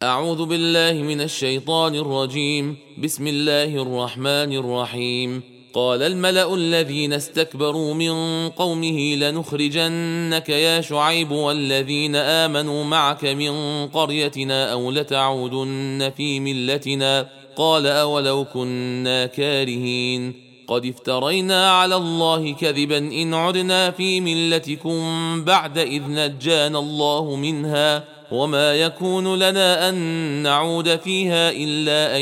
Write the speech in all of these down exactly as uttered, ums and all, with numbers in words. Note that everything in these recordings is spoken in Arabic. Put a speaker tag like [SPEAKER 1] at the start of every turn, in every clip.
[SPEAKER 1] أعوذ بالله من الشيطان الرجيم. بسم الله الرحمن الرحيم. قال الملأ الذين استكبروا من قومه لنخرجنك يا شعيب والذين آمنوا معك من قريتنا أو لتعودن في ملتنا. قال أولو كنا كارهين قد افترينا على الله كذبا إن عدنا في ملتكم بعد إذ نجانا الله منها وما يكون لنا أن نعود فيها إلا أن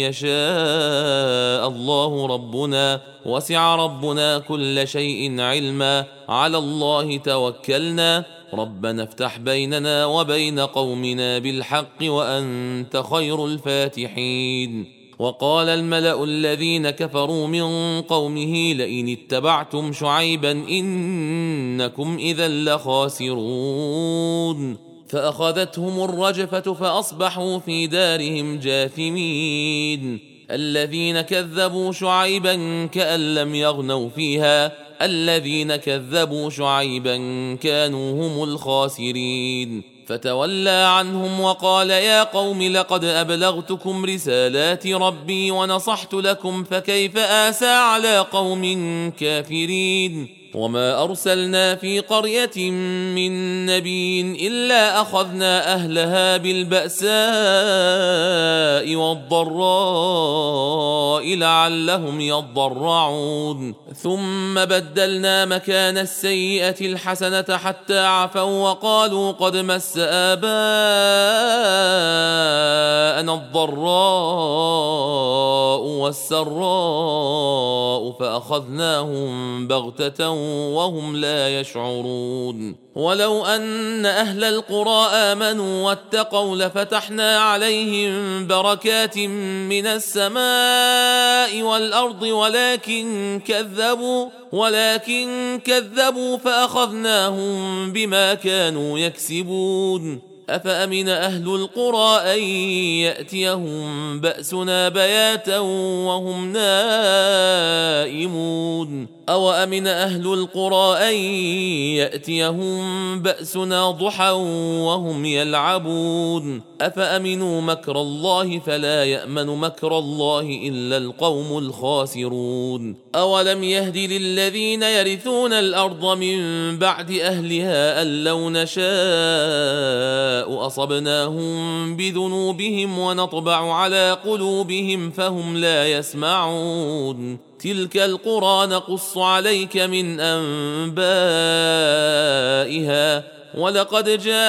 [SPEAKER 1] يشاء الله ربنا وسع ربنا كل شيء علما على الله توكلنا ربنا افتح بيننا وبين قومنا بالحق وأنت خير الفاتحين. وقال الملأ الذين كفروا من قومه لئن اتبعتم شعيبا إنكم إذا لخاسرون فأخذتهم الرجفة فأصبحوا في دارهم جاثمين. الذين كذبوا شعيبا كأن لم يغنوا فيها الذين كذبوا شعيبا كانوا هم الخاسرين. فتولى عنهم وقال يا قوم لقد أبلغتكم رسالات ربي ونصحت لكم فكيف آسى على قوم كافرين. وما أرسلنا في قرية من نبي إلا أخذنا أهلها بالبأساء والضراء لعلهم يضرعون ثم بدلنا مكان السيئة الحسنة حتى عفوا وقالوا قد مس آباءنا الضراء والسراء فأخذناهم بغتة وهم لا يشعرون. ولو أن أهل القرى آمنوا واتقوا لفتحنا عليهم بركات من السماء والأرض ولكن كذبوا ولكن كذبوا فأخذناهم بما كانوا يكسبون. أفأمن أهل القرى أن يأتيهم بأسنا بياتا وهم نائمون أو أمن أهل القرى أن يأتيهم بأسنا ضحى وهم يلعبون أفأمنوا مكر الله فلا يأمن مكر الله إلا القوم الخاسرون. أولم يهد للذين يرثون الأرض من بعد أهلها أن لو نشاء أصبناهم بذنوبهم ونطبع على قلوبهم فهم لا يسمعون. تلك القرى نقص عليك من أنبائها ولقد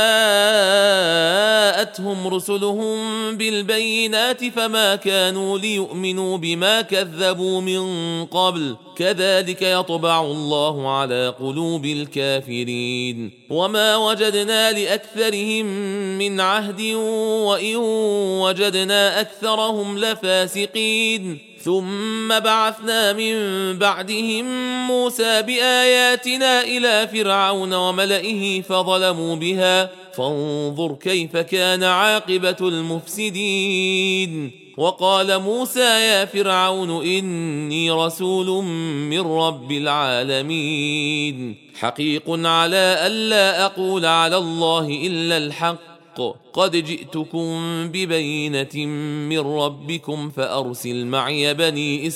[SPEAKER 1] جاءتهم رسلهم بالبينات فما كانوا ليؤمنوا بما كذبوا من قبل كذلك يطبع الله على قلوب الكافرين. وما وجدنا لأكثرهم من عهد وإن وجدنا أكثرهم لفاسقين. ثم بعثنا من بعدهم موسى بآياتنا إلى فرعون وملئه فظلموا بها فانظر كيف كان عاقبة المفسدين. وقال موسى يا فرعون إني رسول من رب العالمين حقيق على ألا أقول على الله إلا الحق قد جئتكم ببينة من ربكم فأرسل معي بني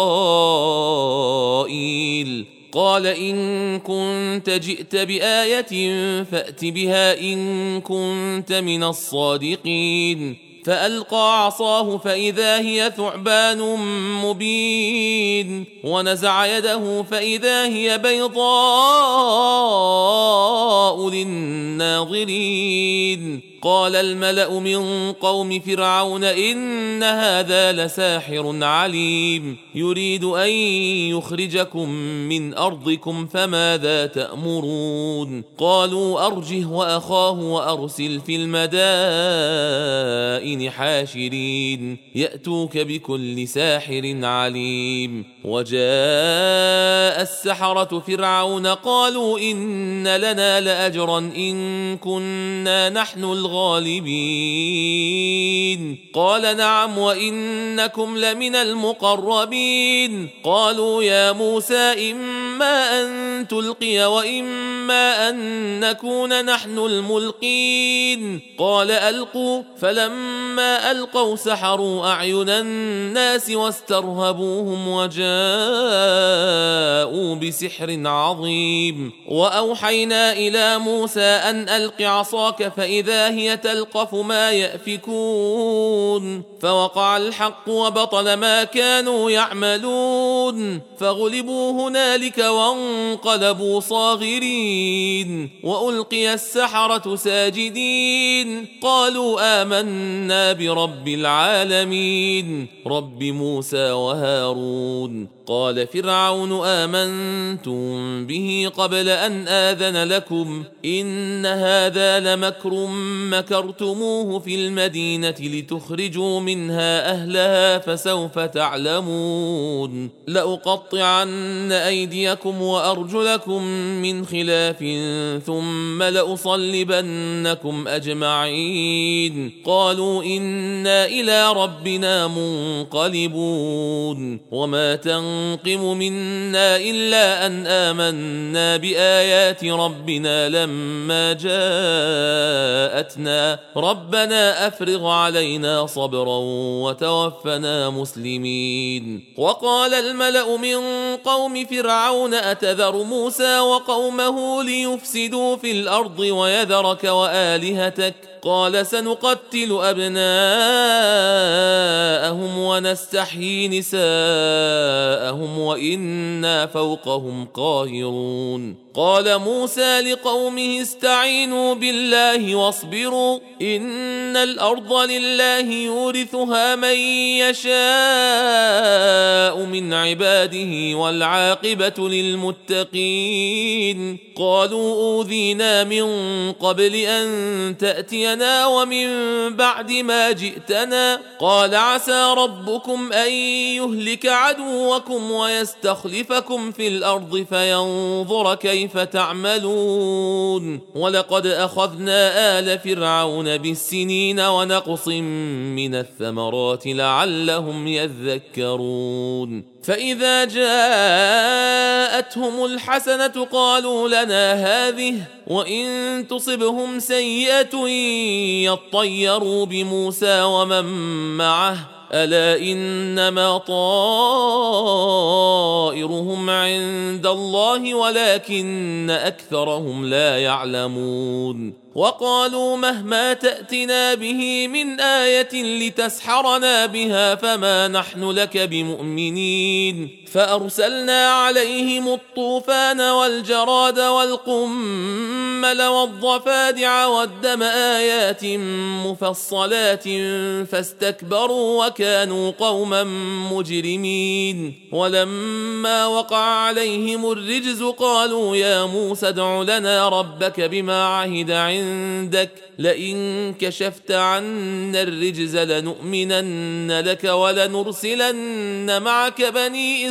[SPEAKER 1] إسرائيل. قال إن كنت جئت بآية فأت بها إن كنت من الصادقين. فألقى عصاه فإذا هي ثعبان مبين ونزع يده فإذا هي بيضاء للناظرين. قال الملأ من قوم فرعون إن هذا لساحر عليم يريد أن يخرجكم من أرضكم فماذا تأمرون. قالوا أرجه وأخاه وأرسل في المدائن حاشرين يأتوك بكل ساحر عليم. وجاء السحرة فرعون قالوا إن لنا لأجرا إن كنا نحن الغالبين. قال نعم وإنكم لمن المقربين. قالوا يا موسى إما أن أن تلقي وإما أن نكون نحن الملقين قال ألقوا فلما ألقوا سحروا أعين الناس واسترهبوهم وجاءوا بسحر عظيم وأوحينا إلى موسى أن ألق عصاك فإذا هي تلقف ما يأفكون فوقع الحق وبطل ما كانوا يعملون فغلبوا هنالك وانقلبوا صاغرين وألقي السحرة ساجدين قالوا آمنا برب العالمين رب موسى وهارون قال فرعون آمنتم به قبل أن آذن لكم إن هذا لمكر مكرتموه في المدينة لتخرجوا منها أهلها فسوف تعلمون لأقطعن أيديكم وأرجلكم من خلاف ثم لأصلبنكم أجمعين قالوا إنا إلى ربنا منقلبون وما تنقم منا إلا أن آمنا بآيات ربنا لما جاءتنا ربنا أفرغ علينا صبرا وتوفنا مسلمين وقال الملأ من قوم فرعون أتذر موسى وقومه ليفسدوا في الأرض ويذرك وآلهتك قال سنقتل أبناءهم ونستحيي نساءهم وإنا فوقهم قاهرون قال موسى لقومه استعينوا بالله واصبروا إن الأرض لله يورثها من يشاء من عباده والعاقبة للمتقين قالوا أوذينا من قبل أن تأتينا ومن بعد ما جئتنا قال عسى ربكم أن يهلك عدوكم ويستخلفكم في الأرض فينظر كيف تعملون ولقد أخذنا آل فرعون بالسنين ونقص من الثمرات لعلهم يذكرون فإذا جاءتهم الحسنة قالوا لنا هذه وإن تصبهم سيئة يطيروا بموسى ومن معه ألا إنما طائرهم عند الله ولكن أكثرهم لا يعلمون وقالوا مهما تأتنا به من آية لتسحرنا بها فما نحن لك بمؤمنين فأرسلنا عليهم الطوفان والجراد والقمل والضفادع والدم آيات مفصلات فاستكبروا وكانوا قوما مجرمين ولما وقع عليهم الرجز قالوا يا موسى ادع لنا ربك بما عهد عندك لئن كشفت عنا الرجز لنؤمنن لك ولنرسلن معك بني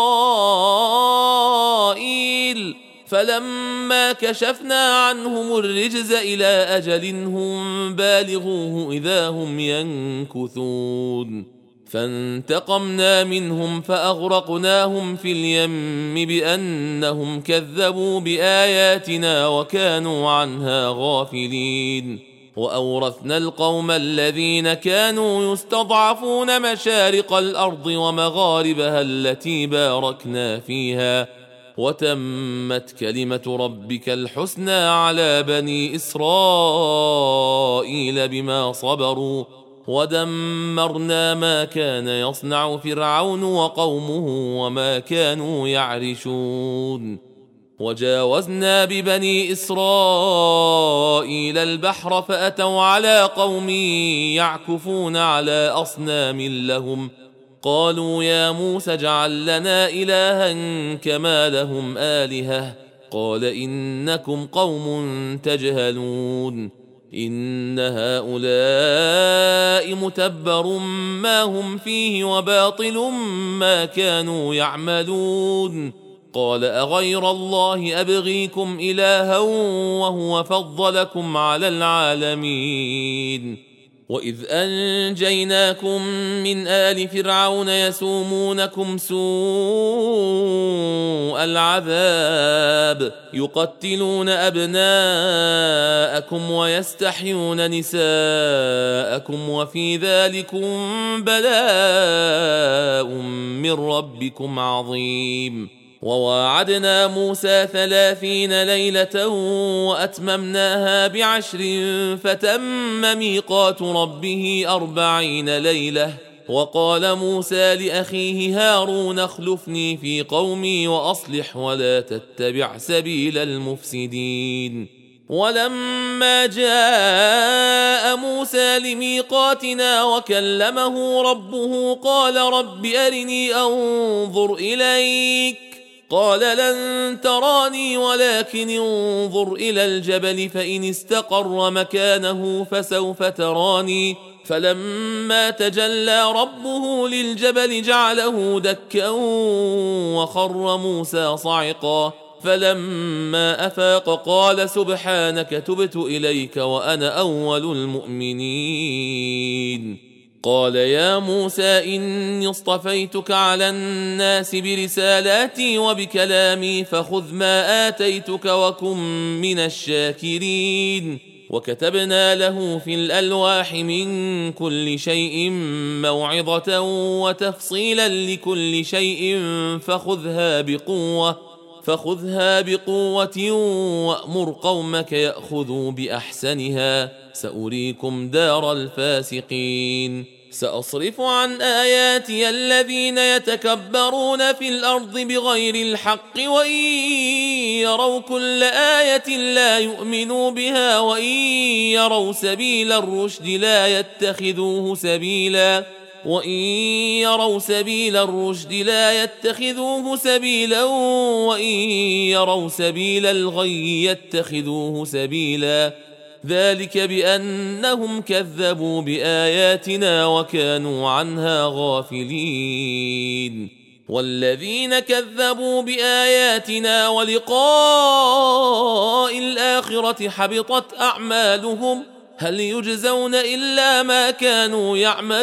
[SPEAKER 1] إسرائيل فلما كشفنا عنهم الرجز إلى أجل هم بالغوه إذا هم ينكثون فانتقمنا منهم فأغرقناهم في اليم بأنهم كذبوا بآياتنا وكانوا عنها غافلين وأورثنا القوم الذين كانوا يستضعفون مشارق الأرض ومغاربها التي باركنا فيها وتمت كلمة ربك الحسنى على بني إسرائيل بما صبروا ودمرنا ما كان يصنع فرعون وقومه وما كانوا يعرشون وجاوزنا ببني إسرائيل البحر فأتوا على قوم يعكفون على أصنام لهم قالوا يا موسى اجعل لنا إلها كما لهم آلهة قال إنكم قوم تجهلون إن هؤلاء متبر ما هم فيه وباطل ما كانوا يعملون قال أغير الله أبغيكم إلها وهو فضلكم على العالمين وإذ أنجيناكم من آل فرعون يسومونكم سوء العذاب يقتلون أبناءكم ويستحيون نساءكم وفي ذلكم بلاء من ربكم عظيم. وواعدنا موسى ثلاثين ليلة وأتممناها بعشر فتم ميقات ربه أربعين ليلة. وقال موسى لأخيه هارون اخلفني في قومي وأصلح ولا تتبع سبيل المفسدين. ولما جاء موسى لميقاتنا وكلمه ربه قال رب أرني أنظر إليك قال لن تراني ولكن انظر إلى الجبل فإن استقر مكانه فسوف تراني فلما تجلى ربه للجبل جعله دكا وخر موسى صعقا فلما أفاق قال سبحانك تبت إليك وأنا أول المؤمنين. قال يا موسى إني اصطفيتك على الناس برسالاتي وبكلامي فخذ ما آتيتك وكن من الشاكرين. وكتبنا له في الألواح من كل شيء موعظة وتفصيلا لكل شيء فخذها بقوة فخذها بقوة وأمر قومك يأخذوا بأحسنها سأريكم دار الفاسقين. سأصرف عن آياتي الذين يتكبرون في الأرض بغير الحق وإن يروا كل آية لا يؤمنوا بها وإن يروا سبيل الرشد لا يتخذوه سبيلا وإن يروا سبيل الرشد لا يتخذوه سبيلا وإن يروا سبيل الغي يتخذوه سبيلا ذلك بأنهم كذبوا بآياتنا وكانوا عنها غافلين. والذين كذبوا بآياتنا ولقاء الآخرة حبطت أعمالهم هل يجزون إلا ما كانوا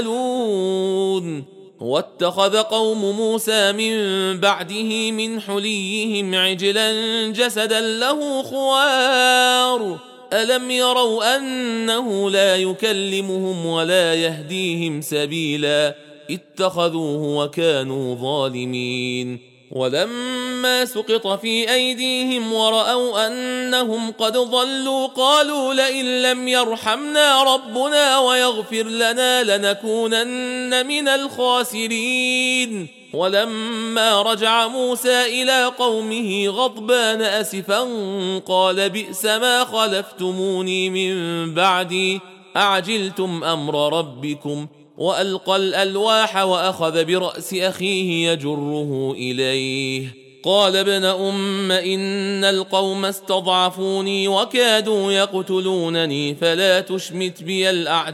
[SPEAKER 1] يعملون. واتخذ قوم موسى من بعده من حليهم عجلا جسدا له خوار ألم يروا أنه لا يكلمهم ولا يهديهم سبيلا اتخذوه وكانوا ظالمين. ولما سقط في أيديهم ورأوا أنهم قد ضلوا قالوا لئن لم يرحمنا ربنا ويغفر لنا لنكونن من الخاسرين. ولما رجع موسى إلى قومه غضبان أسفا قال بئس ما خلفتموني من بعدي أعجلتم أمر ربكم وألقى الألواح وأخذ برأس أخيه يجره إليه قال ابن أم إن القوم استضعفوني وكادوا يقتلونني فلا تشمت بي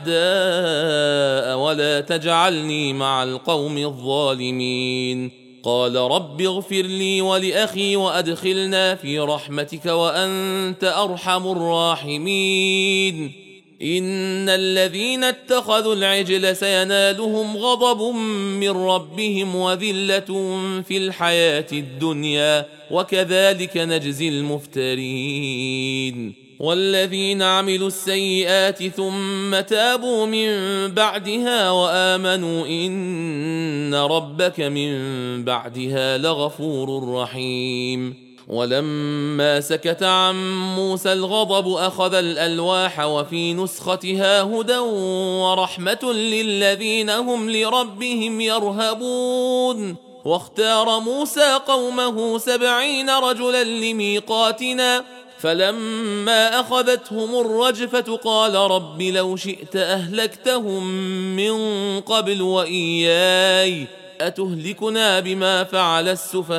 [SPEAKER 1] الأعداء ولا تجعلني مع القوم الظالمين. قال رب اغفر لي ولأخي وأدخلنا في رحمتك وأنت أرحم الراحمين. إن الذين اتخذوا العجل سينالهم غضب من ربهم وذلة في الحياة الدنيا وكذلك نجزي المفترين. والذين عملوا السيئات ثم تابوا من بعدها وآمنوا إن ربك من بعدها لغفور رحيم. ولما سكت عن موسى الغضب أخذ الألواح وفي نسختها هدى ورحمة للذين هم لربهم يرهبون. واختار موسى قومه سبعين رجلا لميقاتنا فلما أخذتهم الرجفة قال رب لو شئت أهلكتهم من قبل وإياي أتهلكنا بما فعل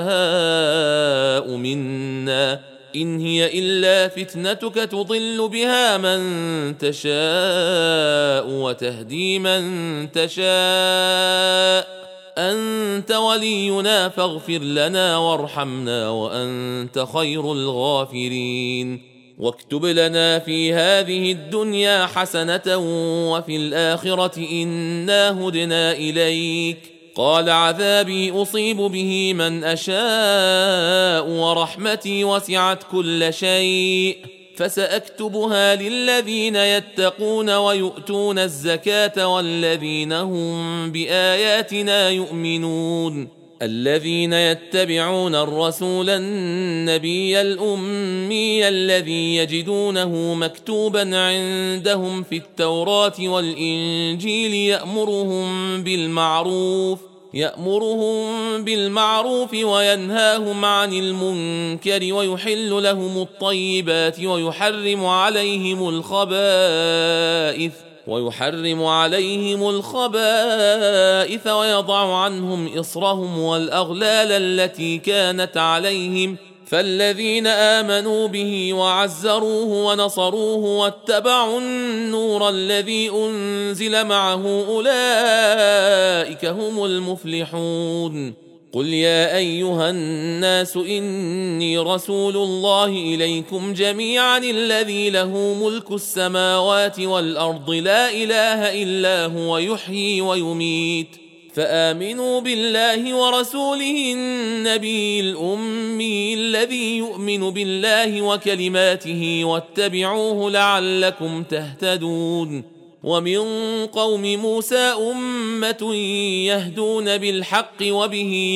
[SPEAKER 1] السفهاء منا إن هي إلا فتنتك تضل بها من تشاء وتهدي من تشاء أنت ولينا فاغفر لنا وارحمنا وأنت خير الغافرين. واكتب لنا في هذه الدنيا حسنة وفي الآخرة إنا هدنا إليك. قال عذابي أصيب به من أشاء ورحمتي وسعت كل شيء فسأكتبها للذين يتقون ويؤتون الزكاة والذين هم بآياتنا يؤمنون الذين يتبعون الرسول النبي الأمي الذي يجدونه مكتوبا عندهم في التوراة والإنجيل يأمرهم بالمعروف يأمرهم بالمعروف وينهاهم عن المنكر ويحل لهم الطيبات ويحرم عليهم الخبائث ويحرم عليهم الخبائث ويضع عنهم إصرهم والأغلال التي كانت عليهم فالذين آمنوا به وعزروه ونصروه واتبعوا النور الذي أنزل معه أولئك هم المفلحون. قل يا أيها الناس إني رسول الله إليكم جميعا الذي له ملك السماوات والأرض لا إله إلا هو يحيي ويميت فآمنوا بالله ورسوله النبي الأمي الذي يؤمن بالله وكلماته واتبعوه لعلكم تهتدون. ومن قوم موسى أمة يهدون بالحق وبه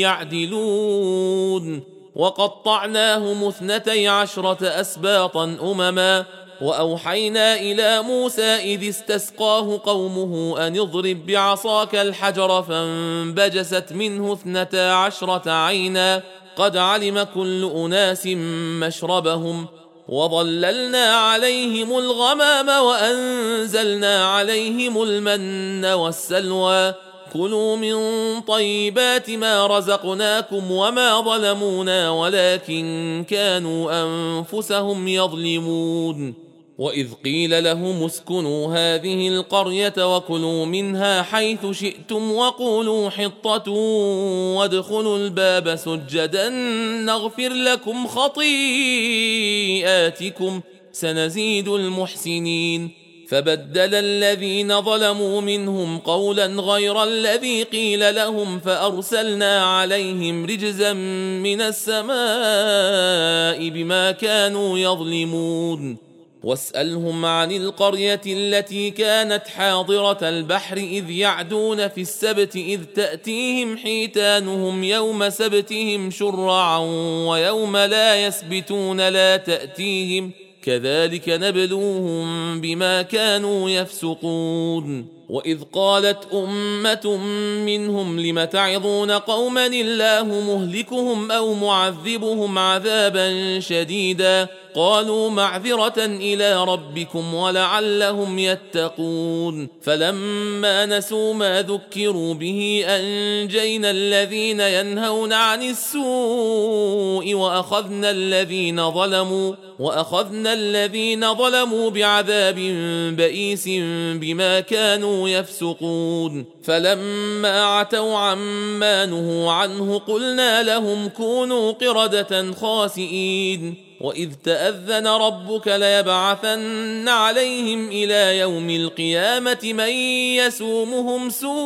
[SPEAKER 1] يعدلون وقطعناهم اثنتي عشرة أسباطا أمما وأوحينا إلى موسى إذ استسقاه قومه أن اضرب بعصاك الحجر فانبجست منه اثنتا عشرة عينا قد علم كل أناس مشربهم وظللنا عليهم الغمام وأنزلنا عليهم المن والسلوى كلوا من طيبات ما رزقناكم وما ظلمونا ولكن كانوا أنفسهم يظلمون. وإذ قيل لهم اسكنوا هذه القرية وكلوا منها حيث شئتم وقولوا حطة وادخلوا الباب سجدا نغفر لكم خطيئاتكم سنزيد المحسنين. فبدل الذين ظلموا منهم قولا غير الذي قيل لهم فأرسلنا عليهم رجزا من السماء بما كانوا يظلمون. واسألهم عن القرية التي كانت حاضرة البحر إذ يعدون في السبت إذ تأتيهم حيتانهم يوم سبتهم شرعا ويوم لا يسبتون لا تأتيهم كذلك نبلوهم بما كانوا يفسقون. وإذ قالت أمة منهم لم تعظون قوما الله مهلكهم أو معذبهم عذابا شديدا قالوا معذرة إلى ربكم ولعلهم يتقون. فلما نسوا ما ذكروا به أنجينا الذين ينهون عن السوء وأخذنا الذين ظلموا وأخذنا الذين ظلموا بعذاب بئيس بما كانوا يفسقون. فلما عتوا عما نهوا عنه قلنا لهم كونوا قردة خاسئين. وإذ تأذن ربك ليبعثن عليهم إلى يوم القيامة من يسومهم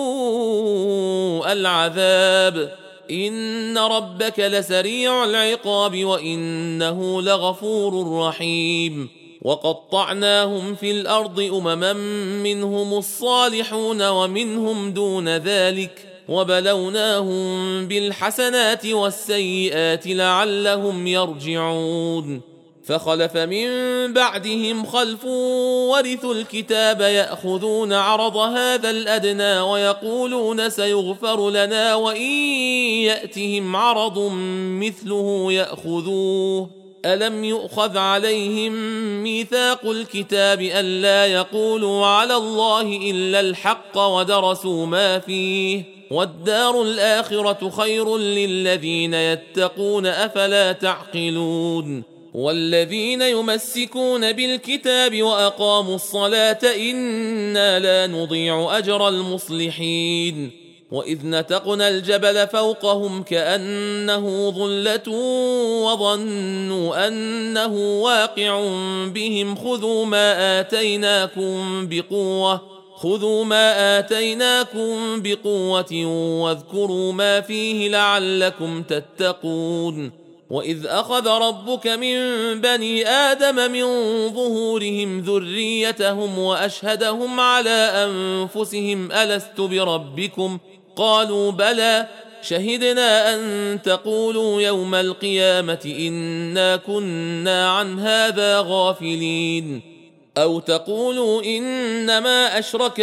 [SPEAKER 1] سوء العذاب إن ربك لسريع العقاب وإنه لغفور رحيم. وقطعناهم في الأرض أمما منهم الصالحون ومنهم دون ذلك وبلوناهم بالحسنات والسيئات لعلهم يرجعون. فخلف من بعدهم خلف ورثوا الكتاب يأخذون عرض هذا الأدنى ويقولون سيغفر لنا وإن يأتهم عرض مثله يأخذوه ألم يؤخذ عليهم ميثاق الكتاب ألا يقولوا على الله إلا الحق ودرسوا ما فيه والدار الآخرة خير للذين يتقون أفلا تعقلون. والذين يمسكون بالكتاب وأقاموا الصلاة إنا لا نضيع أجر المصلحين. وإذ نتقنا الجبل فوقهم كأنه ظلة وظنوا أنه واقع بهم خذوا ما آتيناكم بقوة خذوا ما آتيناكم بقوة واذكروا ما فيه لعلكم تتقون وإذ أخذ ربك من بني آدم من ظهورهم ذريتهم وأشهدهم على أنفسهم ألست بربكم قالوا بلى شهدنا أن تقولوا يوم القيامة إنا كنا عن هذا غافلين أو تقولوا إنما أشرك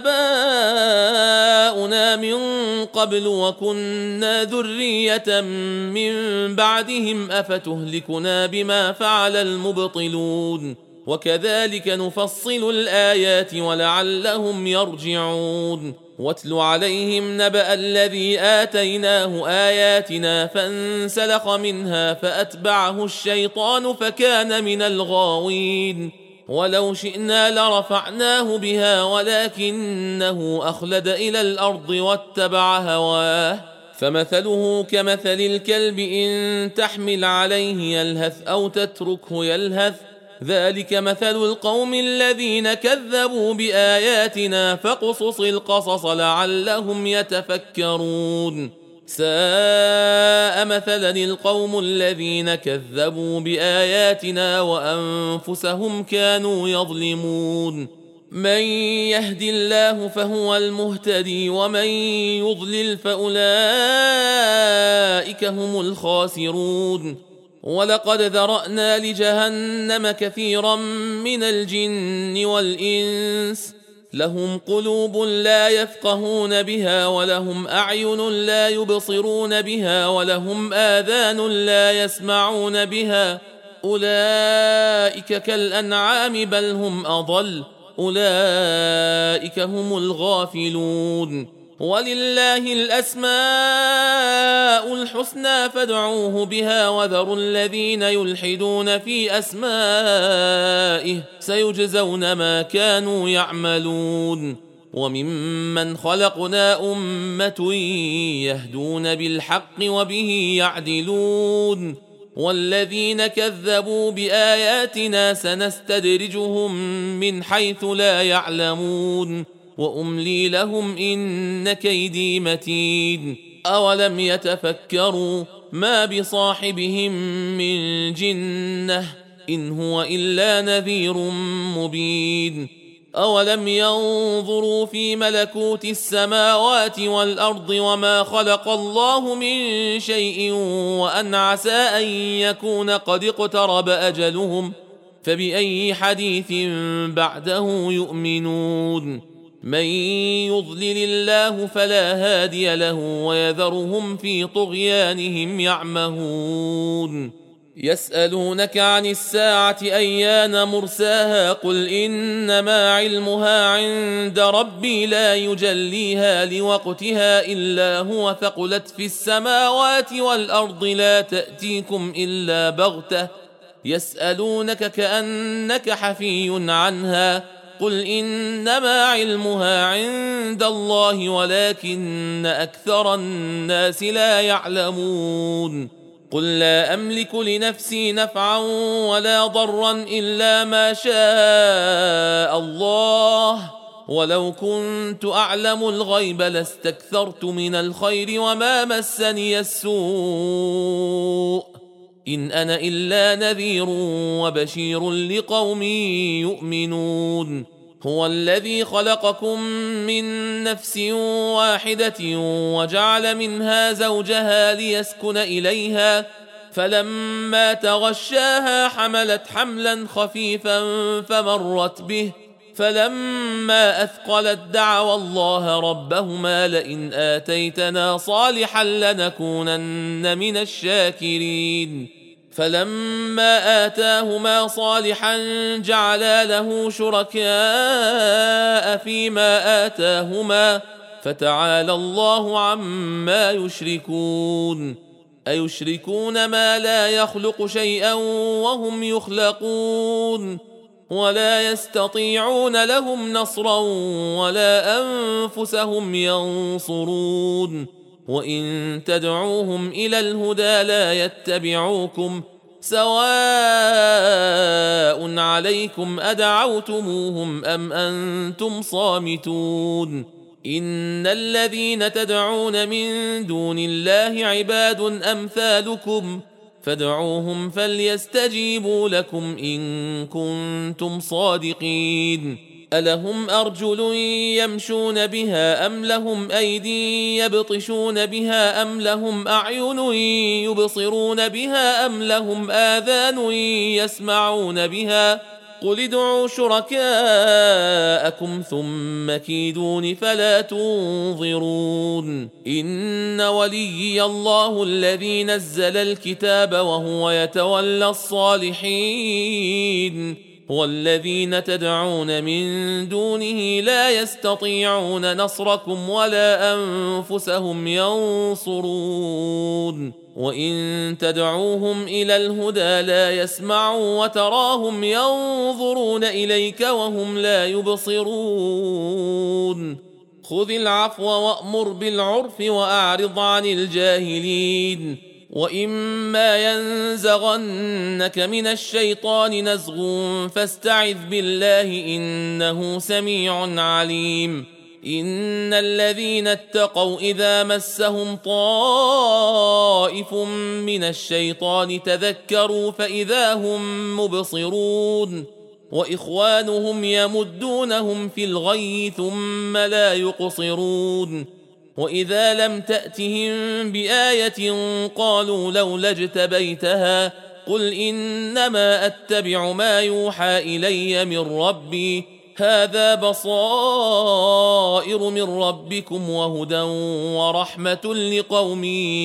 [SPEAKER 1] آباؤنا من قبل وكنا ذرية من بعدهم أفتهلكنا بما فعل المبطلون وكذلك نفصل الآيات ولعلهم يرجعون واتل عليهم نبأ الذي آتيناه آياتنا فانسلخ منها فأتبعه الشيطان فكان من الغاوين ولو شئنا لرفعناه بها ولكنه أخلد إلى الأرض واتبع هواه فمثله كمثل الكلب إن تحمل عليه يلهث أو تتركه يلهث ذلك مثل القوم الذين كذبوا بآياتنا فاقصص القصص لعلهم يتفكرون ساء مثلا القوم الذين كذبوا بآياتنا وأنفسهم كانوا يظلمون من يهد الله فهو المهتدي ومن يضلل فأولئك هم الخاسرون ولقد ذرأنا لجهنم كثيرا من الجن والإنس لهم قلوب لا يفقهون بها ولهم أعين لا يبصرون بها ولهم آذان لا يسمعون بها أولئك كالأنعام بل هم أضل أولئك هم الغافلون ولله الأسماء الحسنى فادعوه بها وذروا الذين يلحدون في أسمائه سيجزون ما كانوا يعملون وممن خلقنا أمة يهدون بالحق وبه يعدلون والذين كذبوا بآياتنا سنستدرجهم من حيث لا يعلمون وأملي لهم إن كيدي متين أولم يتفكروا ما بصاحبهم من جنة إن هو إلا نذير مبين أولم ينظروا في ملكوت السماوات والأرض وما خلق الله من شيء وأن عسى أن يكون قد اقترب أجلهم فبأي حديث بعده يؤمنون من يضلل الله فلا هادي له ويذرهم في طغيانهم يعمهون يسألونك عن الساعة أيان مرساها قل إنما علمها عند ربي لا يجليها لوقتها إلا هو ثقلت في السماوات والأرض لا تأتيكم إلا بغتة يسألونك كأنك حفي عنها قل إنما علمها عند الله ولكن أكثر الناس لا يعلمون قل لا أملك لنفسي نفعا ولا ضرا إلا ما شاء الله ولو كنت أعلم الغيب لاستكثرت من الخير وما مسني السوء إن أنا إلا نذير وبشير لقوم يؤمنون هو الذي خلقكم من نفس واحدة وجعل منها زوجها ليسكن إليها فلما تغشاها حملت حملا خفيفا فمرت به فلما أثقلت دعوا الله ربهما لئن آتيتنا صالحا لنكونن من الشاكرين فلما آتاهما صالحا جعلا له شركاء فيما آتاهما فتعالى الله عما يشركون أيشركون ما لا يخلق شيئا وهم يخلقون ولا يستطيعون لهم نصرا ولا أنفسهم ينصرون وإن تدعوهم إلى الهدى لا يتبعوكم سواء عليكم أدعوتموهم أم أنتم صامتون إن الذين تدعون من دون الله عباد أمثالكم فادعوهم فليستجيبوا لكم إن كنتم صادقين ألهم أرجل يمشون بها أم لهم أيدي يبطشون بها أم لهم أعين يبصرون بها أم لهم آذان يسمعون بها قل ادعوا شركاءكم ثم كيدون فلا تنظرون إن وليي الله الذي نزل الكتاب وهو يتولى الصالحين والذين تدعون من دونه لا يستطيعون نصركم ولا أنفسهم ينصرون وإن تدعوهم إلى الهدى لا يسمعوا وتراهم ينظرون إليك وهم لا يبصرون خذ العفو وأمر بالعرف وأعرض عن الجاهلين وإما ينزغنك من الشيطان نزغ فاستعذ بالله إنه سميع عليم إن الذين اتقوا إذا مسهم طائف من الشيطان تذكروا فإذا هم مبصرون وإخوانهم يمدونهم في الغي ثم لا يقصرون وإذا لم تأتهم بآية قالوا لولا اجتبيتها قل إنما أتبع ما يوحى إلي من ربي هذا بصائر من ربكم وهدى ورحمة لقوم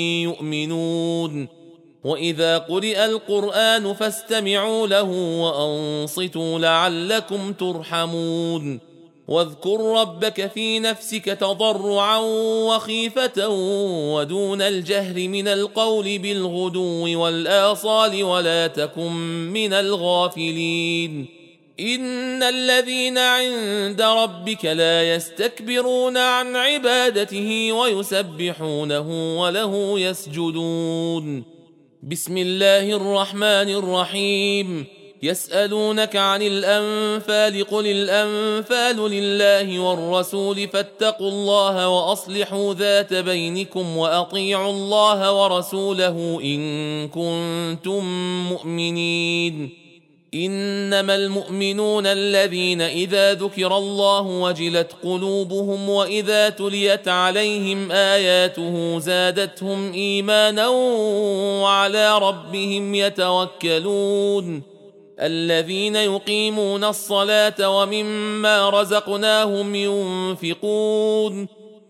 [SPEAKER 1] يؤمنون وإذا قرئ القرآن فاستمعوا له وأنصتوا لعلكم ترحمون واذكر ربك في نفسك تضرعا وخيفة ودون الجهر من القول بالغدو والآصال ولا تكن من الغافلين إن الذين عند ربك لا يستكبرون عن عبادته ويسبحونه وله يسجدون بسم الله الرحمن الرحيم يسألونك عن الأنفال قل الأنفال لله والرسول فاتقوا الله وأصلحوا ذات بينكم وأطيعوا الله ورسوله إن كنتم مؤمنين إنما المؤمنون الذين إذا ذكر الله وجلت قلوبهم وإذا تليت عليهم آياته زادتهم إيمانا وعلى ربهم يتوكلون الذين يقيمون الصلاة ومما رزقناهم ينفقون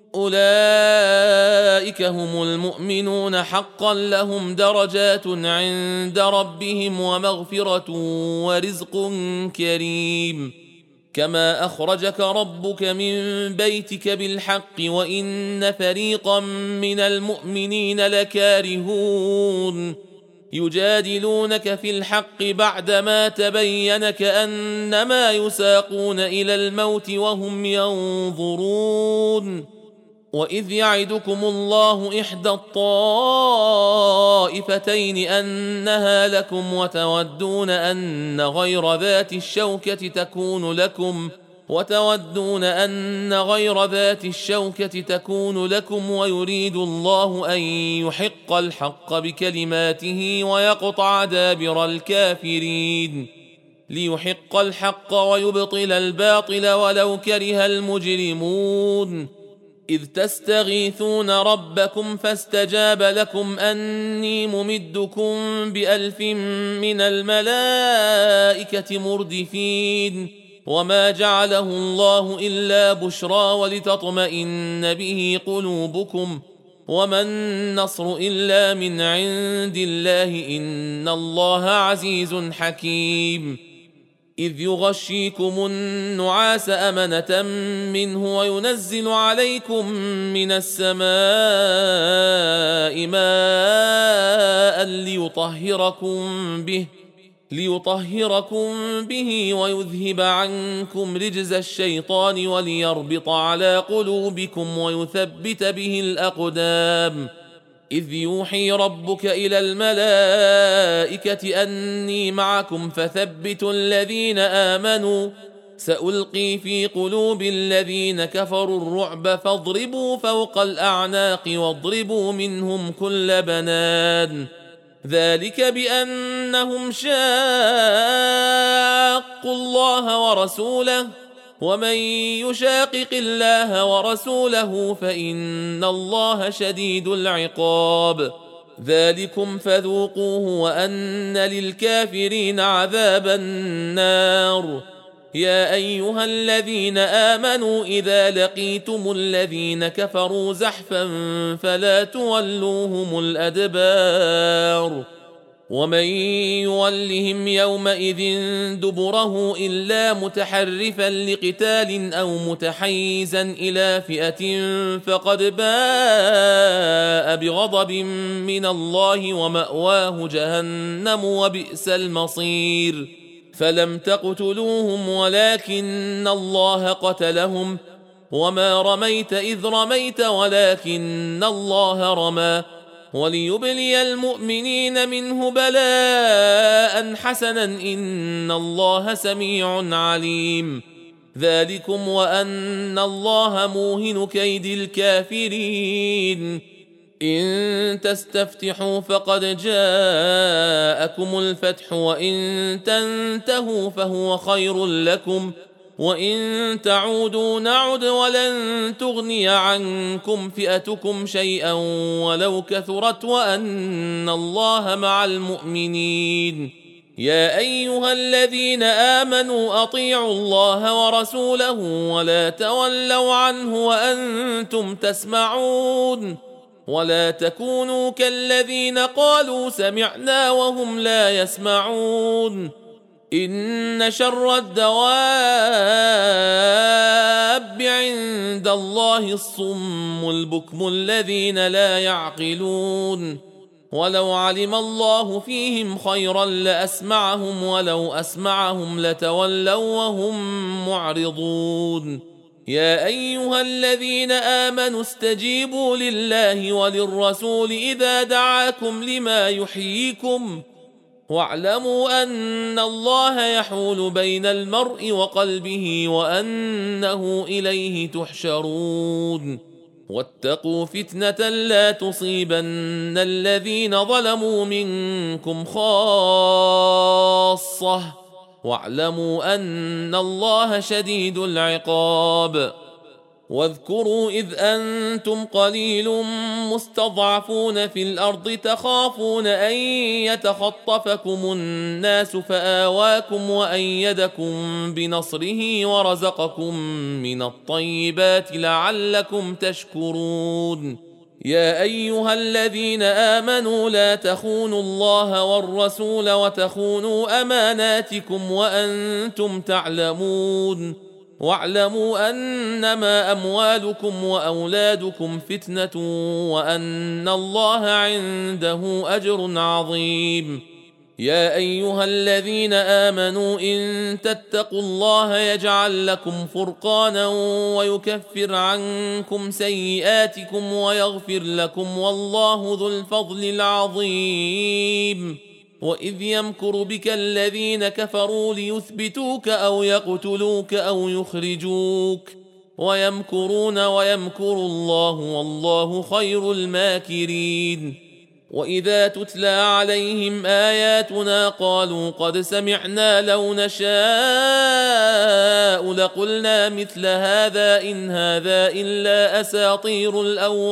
[SPEAKER 1] أولئك هم المؤمنون حقا لهم درجات عند ربهم ومغفرة ورزق كريم كما أخرجك ربك من بيتك بالحق وإن فريقا من المؤمنين لكارهون يجادلونك في الحق بعدما تبين كأنما يساقون إلى الموت وهم ينظرون وإذ يعدكم الله إحدى الطائفتين أنها لكم وتودون أن غير ذات الشوكة تكون لكم وتودون أن غير ذات الشوكة تكون لكم ويريد الله أن يحق الحق بكلماته ويقطع دابر الكافرين ليحق الحق ويبطل الباطل ولو كره المجرمون إذ تستغيثون ربكم فاستجاب لكم أني ممدكم بألف من الملائكة مردفين وما جعله الله إلا بشرى ولتطمئن به قلوبكم وما النصر إلا من عند الله إن الله عزيز حكيم إذ يغشيكم النعاس أمنة منه وينزل عليكم من السماء ماء ليطهركم به ليطهركم به ويذهب عنكم رجز الشيطان وليربط على قلوبكم ويثبت به الأقدام. إذ يوحي ربك إلى الملائكة أني معكم فثبتوا الذين آمنوا سألقي في قلوب الذين كفروا الرعب فاضربوا فوق الأعناق واضربوا منهم كل بنان. ذلك بأنهم شاقوا الله ورسوله ومن يشاقق الله ورسوله فإن الله شديد العقاب. ذلكم فذوقوه وأن للكافرين عذاب النار. يا أيها الذين آمنوا إذا لقيتم الذين كفروا زحفا فلا تولوهم الأدبار. ومن يولهم يومئذ دبره إلا متحرفا لقتال أو متحيزا إلى فئة فقد باء بغضب من الله ومأواه جهنم وبئس المصير. فلم تقتلوهم ولكن الله قتلهم وما رميت إذ رميت ولكن الله رمى وليبلي المؤمنين منه بلاء حسنا إن الله سميع عليم. ذلكم وأن الله موهن كيد الكافرين. إن تستفتحوا فقد جاءكم الفتح وإن تنتهوا فهو خير لكم وإن تعودوا نعد ولن تغني عنكم فئتكم شيئا ولو كثرت وأن الله مع المؤمنين. يا أيها الذين آمنوا أطيعوا الله ورسوله ولا تولوا عنه وأنتم تسمعون ولا تكونوا كالذين قالوا سمعنا وهم لا يسمعون. إن شر الدواب عند الله الصم البكم الذين لا يعقلون. ولو علم الله فيهم خيرا لأسمعهم ولو أسمعهم لتولوا وهم معرضون. يا أيها الذين آمنوا استجيبوا لله وللرسول إذا دعاكم لما يحييكم واعلموا أن الله يحول بين المرء وقلبه وأنه إليه تحشرون. واتقوا فتنة لا تصيبن الذين ظلموا منكم خاصة واعلموا أن الله شديد العقاب. واذكروا إذ أنتم قليل مستضعفون في الأرض تخافون أن يتخطفكم الناس فآواكم وأيدكم بنصره ورزقكم من الطيبات لعلكم تشكرون. يا أيها الذين آمنوا لا تخونوا الله والرسول وتخونوا أماناتكم وأنتم تعلمون. واعلموا أنما أموالكم وأولادكم فتنة وأن الله عنده أجر عظيم. يا أيها الذين آمنوا إن تتقوا الله يجعل لكم فرقانا ويكفر عنكم سيئاتكم ويغفر لكم والله ذو الفضل العظيم. وإذ يمكر بك الذين كفروا ليثبتوك أو يقتلوك أو يخرجوك ويمكرون ويمكر الله والله خير الماكرين. وإذا تتلى عليهم آياتنا قالوا قد سمعنا لو نشاء لقلنا مثل هذا إن هذا إلا أساطير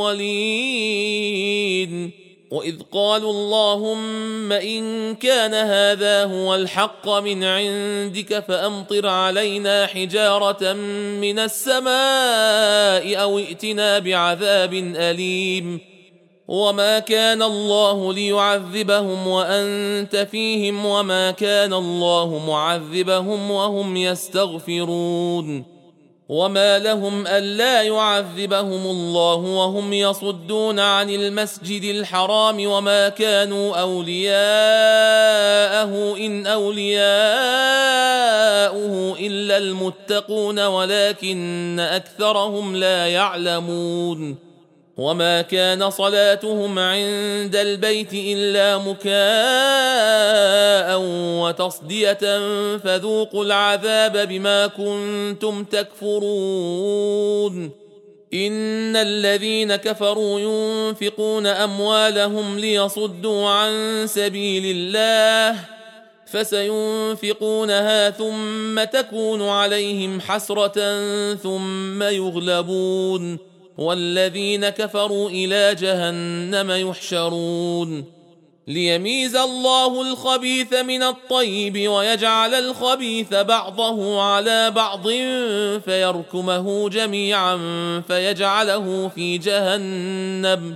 [SPEAKER 1] الأولين. وإذ قالوا اللهم إن كان هذا هو الحق من عندك فأمطر علينا حجارة من السماء أو ائتنا بعذاب أليم. وما كان الله ليعذبهم وأنت فيهم وما كان الله معذبهم وهم يستغفرون. وما لهم ألا يعذبهم الله وهم يصدون عن المسجد الحرام وما كانوا أولياءه إن أولياؤه إلا المتقون ولكن أكثرهم لا يعلمون وما كان صلاتهم عند البيت إلا مكاء وتصدية فذوقوا العذاب بما كنتم تكفرون إن الذين كفروا ينفقون أموالهم ليصدوا عن سبيل الله فسينفقونها ثم تكون عليهم حسرة ثم يغلبون والذين كفروا إلى جهنم يحشرون ليميز الله الخبيث من الطيب ويجعل الخبيث بعضه على بعض فيركمه جميعا فيجعله في جهنم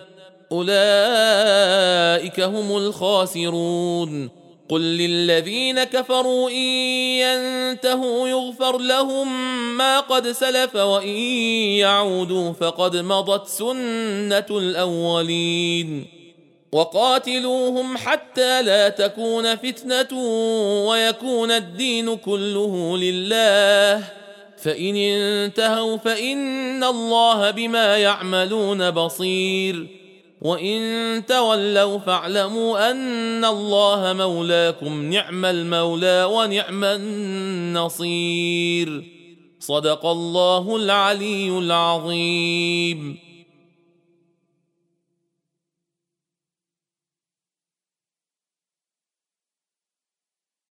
[SPEAKER 1] أولئك هم الخاسرون قل للذين كفروا إن ينتهوا يغفر لهم ما قد سلف وإن يعودوا فقد مضت سنة الأولين وقاتلوهم حتى لا تكون فتنة ويكون الدين كله لله فإن انتهوا فإن الله بما يعملون بصير وإن تولوا فاعلموا أن الله مولاكم نعم المولى ونعم النصير صدق الله العلي العظيم.